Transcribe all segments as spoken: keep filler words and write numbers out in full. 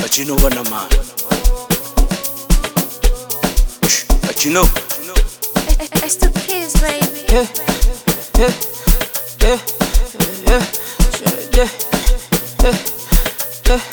But you know what I'm on. But you know. It's the kids, baby. Yeah, yeah, yeah, yeah, yeah, yeah,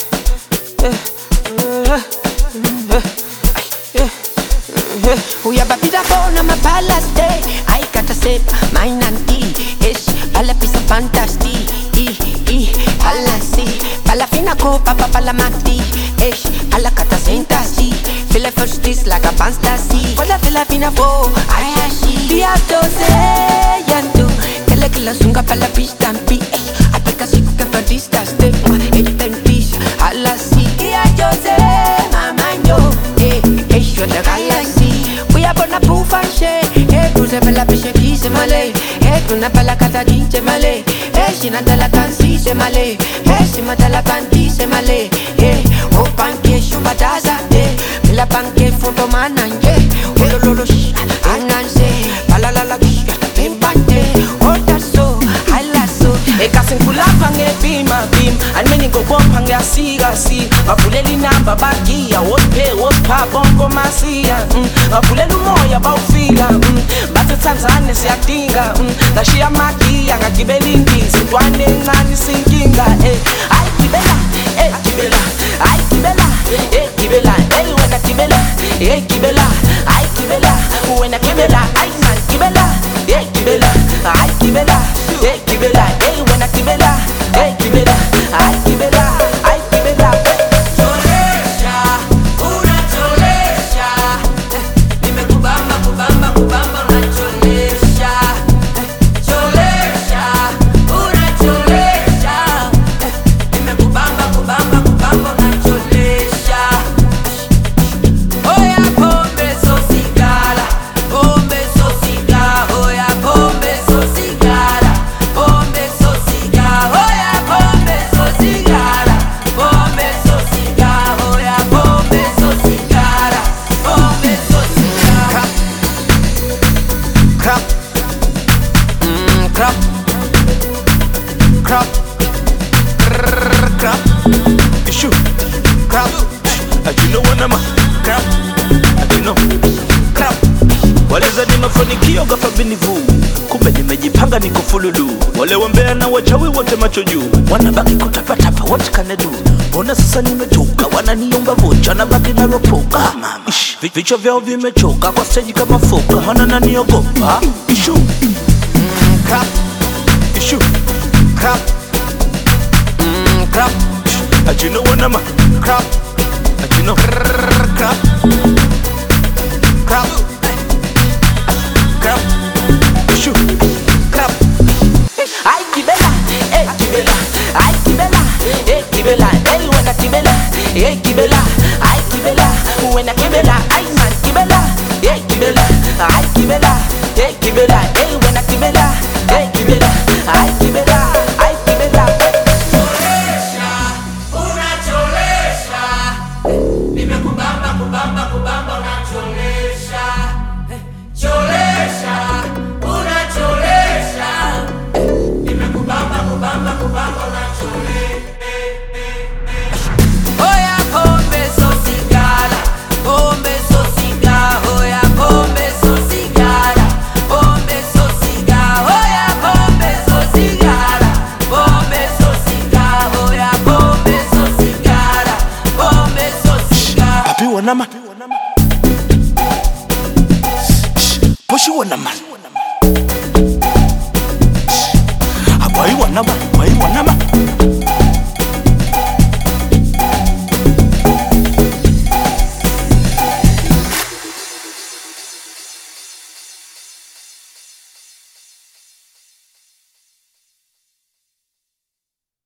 yeah, yeah, yeah. We are babida bona my palace day. I got to say mine and tea. Ish, pala piece of fantasy. E, e, pala si, pala fina ko papa pala mati. Ish, pala kata sentasi. Feel it first this like a fantasy. Pala fila fina fo, I ashi. Dia tose yandu, kele kila sunga pala fish tampi. I pick a sick for distance. Step eight ten piece, ala si. Dia tose mama yo, eh, eh, show the galaxy. We are born a proof and share. Eh, cruise pala fish kiss malay. Eh, tuna pala kata dinche malay. Eh, she not la kansi se malay. Eh, she mata la panti se malay. Eh, oh panke shubadaza. Eh, la panke photo mananje. Oh lo lo sh, ananse. Pala la la sh, pimpante. Oh that's so, I like so. Ekasin kulapange bima bim Anmeni go bompange asiga si Mapuleli namba bagia What pay, what pa bongo masia Mapuleli moya baufila Bate Tanzania siyadinga Nashia magia ngakibeli ndizi Ntwane ngani sinkinga Ay kibela, eh kibela Ay kibela, eh kibela Eh wena kibela, eh kibela Ay kibela, wena kibela Ay man kibela, eh kibela Ay kibela, eh kibela Eh wena kibela, eh kibela Ay kibela, ay kibela Cholesha, una cholesha Nimekubamba, kubamba, kubamba una cholesha Cholesha, una cholesha Nimekubamba, kubamba, kubamba una cholesha Oya pombe so sigara Pombe so sigara Oya pombe so sigara Pombe so sigara Oya pombe so sigara Pombe so sigara Oya pombe so sigara Pombe so sigara Crap, mm, crap, crap, crap, crap, Issue. crap, But you know what I'm on. crap, But you know. crap. Waliza ni mafanikio ghafla binivu, kumbe nimejipanga niko fululu. Wale wambea na wachawi wote macho juu, wanabaki kutapatapa, what can I do? Ona sasa nimechoka, wananiomba vocha, nabaki na ropoka. Ish, vi- vichwa vyao vimechoka, kwa stage kama foka, maana naniogopa. Issue, Mm, crap, issue. crap, mm, crap, But you know what I'm on. crap, But you know. crap, crap, crap, Issue. crap. Ay kibela, eh kibela Ay kibela, eh kibela Eh wena kibela, eh kibela Ay kibela, wena kibela Ay man kibela, eh kibela Ay kibela, eh kibela Eh wena kibela, eh kibela Ay kibela, ay kibela Cholesha, una cholesha Nimekubamba, kubamba, kubamba una cholesha Cholesha, una cholesha Nimekubamba, kubamba, kubamba na chole Oya pombe so sigara Pombe so sigara Oya pombe so sigara Pombe so sigara Oya pombe so sigara Pombe so sigara Oya pombe so sigara Pombe so sigara Papi wanama. Shh, Pushi wanama.